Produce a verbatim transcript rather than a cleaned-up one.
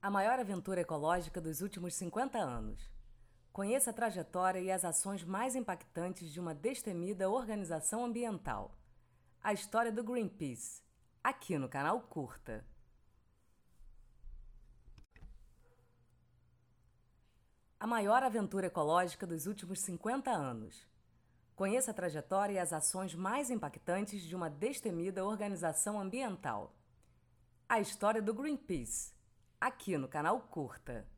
A maior aventura ecológica dos últimos cinquenta anos. Conheça a trajetória e as ações mais impactantes de uma destemida organização ambiental. A história do Greenpeace, aqui no canal Curta. A maior aventura ecológica dos últimos cinquenta anos. Conheça a trajetória e as ações mais impactantes de uma destemida organização ambiental. A história do Greenpeace, aqui no canal Curta.